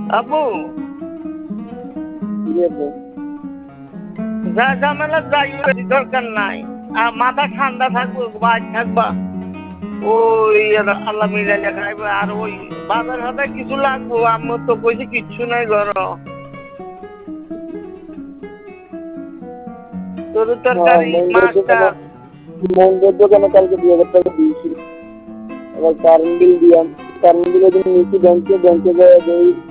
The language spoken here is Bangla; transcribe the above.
আপু কি আপু? যা ঝামেলা যাই দরকার নাই। আর মাথা ঠান্ডা থাকবো, বাজ থাকবা, ওই আল্লাহ মিলাইলে খাইবে। আর ওই বাজার হাতে কিছু লাগবো, আমার তো কইছে কিচ্ছু নাই ঘর। তোর হ্যাঁ, তরকারি মাছটা মন্দিরের দোকানে কালকে 2,000 টাকা দিয়েছি। আবার কারেন্ট বিল দিলাম, কারেন্ট বিলের জন্য নিচে ব্যাংকে ব্যাংকে যায়